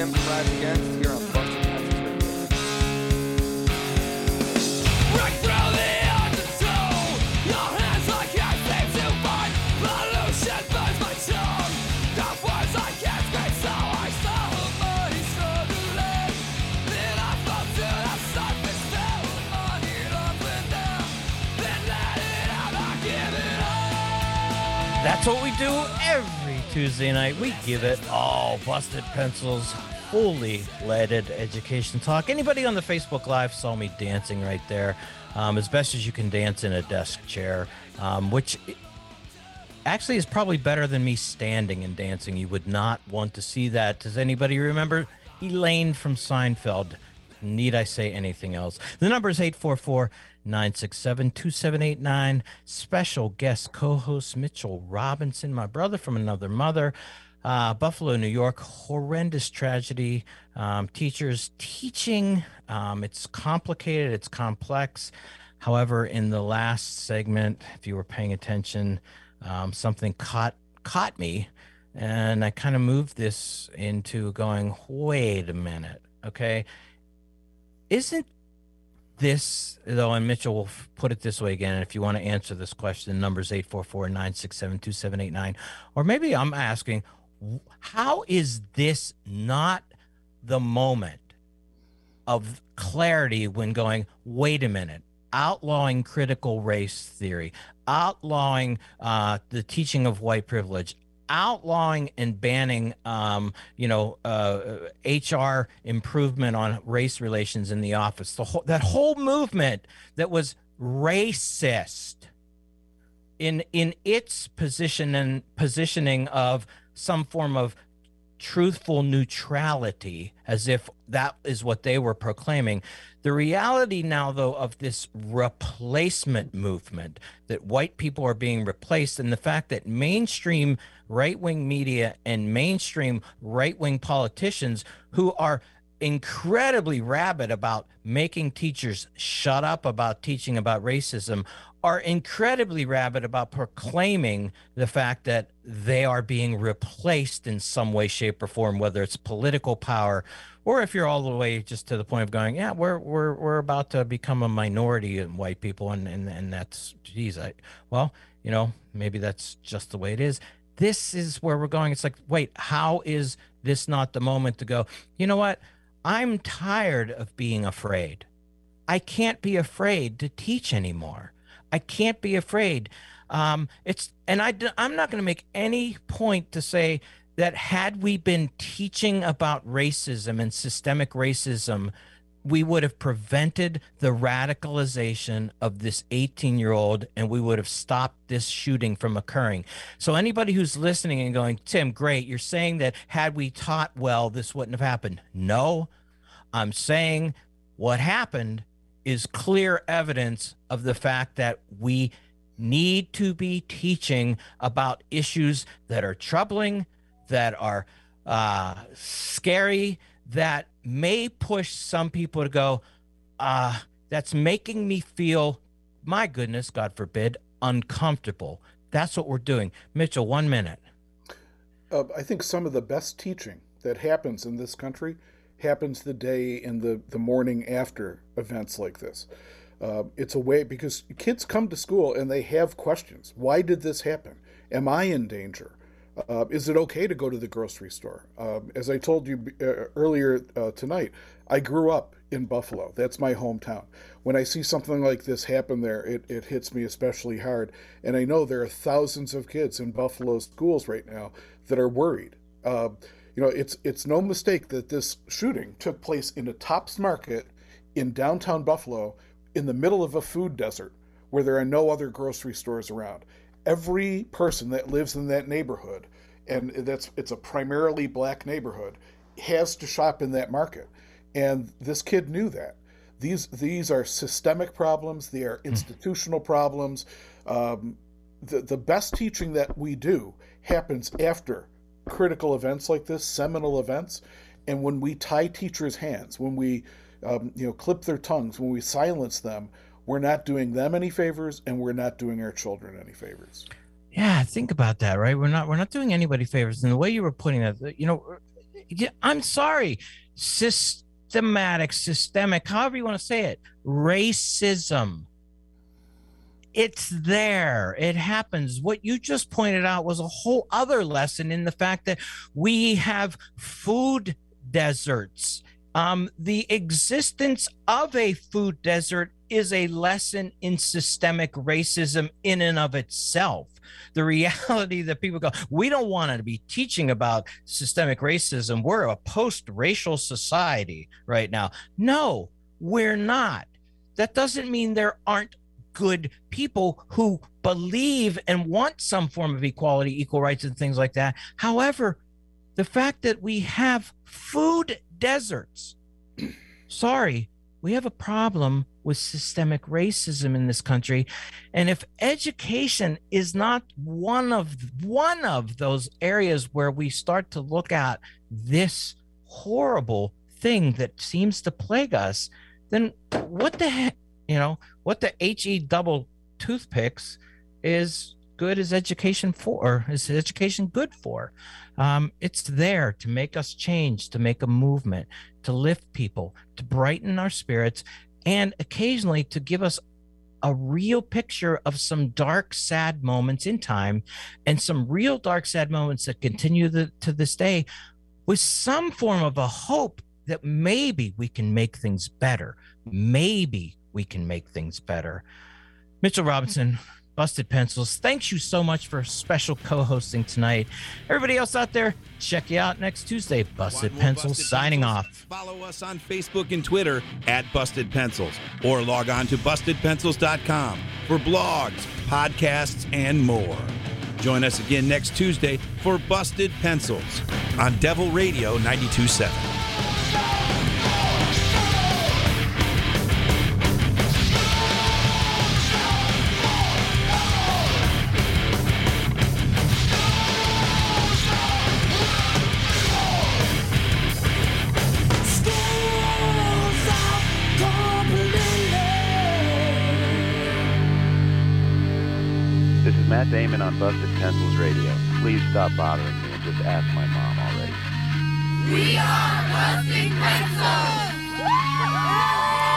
Tim Price Against here on Busted Pencils Radio. Break through the undertow. Your hands I can't seem to find. Pollution burns my tongue. Dark words I can't speak, so I swallow money struggling. Then I fall to the surface, fill the money up and down. Then let it out, I give it all. That's what we do every Tuesday night. We give it all. Busted Pencils, fully leaded education talk. Anybody on the Facebook Live saw me dancing right there, as best as you can dance in a desk chair, which actually is probably better than me standing and dancing. You would not want to see that. Does anybody remember Elaine from Seinfeld? Need I say anything else? The number is 844-967-2789. Special guest co-host Mitchell Robinson, my brother from another mother. Buffalo, New York, horrendous tragedy. Teachers teaching. It's complicated. It's complex. However, in the last segment, if you were paying attention, something caught me, and I kind of moved this into going, wait a minute, okay? Isn't this, though, and Mitchell will put it this way again, and if you want to answer this question, the number is 844-967-2789, or maybe I'm asking, how is this not the moment of clarity when going, wait a minute, outlawing critical race theory, outlawing the teaching of white privilege, outlawing and banning, HR improvement on race relations in the office, that whole movement that was racist in its positioning of some form of truthful neutrality, as if that is what they were proclaiming. The reality now, though, of this replacement movement, that white people are being replaced, and the fact that mainstream right-wing media and mainstream right-wing politicians who are incredibly rabid about making teachers shut up about teaching about racism are incredibly rabid about proclaiming the fact that they are being replaced in some way, shape, or form, whether it's political power, or if you're all the way just to the point of going, yeah, we're about to become a minority in white people, and that's, geez, maybe that's just the way it is. This is where we're going. It's like, wait, how is this not the moment to go, you know what? I'm tired of being afraid. I can't be afraid to teach anymore. I can't be afraid. I'm not going to make any point to say that had we been teaching about racism and systemic racism, we would have prevented the radicalization of this 18-year-old, and we would have stopped this shooting from occurring. So anybody who's listening and going, Tim, great, you're saying that had we taught well, this wouldn't have happened. No, I'm saying what happened is clear evidence of the fact that we need to be teaching about issues that are troubling, that are scary, that may push some people to go, that's making me feel, my goodness, God forbid, uncomfortable. That's what we're doing. Mitchell, 1 minute. I think some of the best teaching that happens in this country happens the day and the morning after events like this. It's a way, because kids come to school and they have questions. Why did this happen? Am I in danger? Is it okay to go to the grocery store? As I told you earlier tonight, I grew up in Buffalo. That's my hometown. When I see something like this happen there, it hits me especially hard. And I know there are thousands of kids in Buffalo schools right now that are worried. It's no mistake that this shooting took place in a Tops Market in downtown Buffalo in the middle of a food desert where there are no other grocery stores around. Every person that lives in that neighborhood, and it's a primarily black neighborhood, has to shop in that market. And this kid knew that. These are systemic problems. They are institutional problems. The best teaching that we do happens after critical events like this, seminal events, and when we tie teachers' hands, when we clip their tongues, when we silence them, we're not doing them any favors, and we're not doing our children any favors. Yeah, think about that, right? We're not doing anybody favors. And the way you were putting that, I'm sorry, systemic, however you want to say it, racism. It's there. It happens. What you just pointed out was a whole other lesson in the fact that we have food deserts. The existence of a food desert is a lesson in systemic racism in and of itself. The reality that people go, we don't want to be teaching about systemic racism. We're a post-racial society right now. No, we're not. That doesn't mean there aren't good people who believe and want some form of equality, equal rights, and things like that. However, the fact that we have food deserts, sorry, we have a problem with systemic racism in this country. And if education is not one of those areas where we start to look at this horrible thing that seems to plague us, then what the heck, what the HE double toothpicks is good as education for? Is education good for? It's there to make us change, to make a movement, to lift people, to brighten our spirits, and occasionally to give us a real picture of some dark, sad moments in time, and some real dark, sad moments that continue to this day, with some form of a hope that maybe we can make things better. Maybe we can make things better. Mitchell Robinson, Busted Pencils, thanks you so much for special co-hosting tonight. Everybody else out there, check you out next Tuesday. Busted Pencils signing off. Follow us on Facebook and Twitter at Busted Pencils, or log on to bustedpencils.com for blogs, podcasts, and more. Join us again next Tuesday for Busted Pencils on Devil Radio 92.7. Matt Damon on Busted Pencils Radio. Please stop bothering me and just ask my mom already. We are Busted Pencils!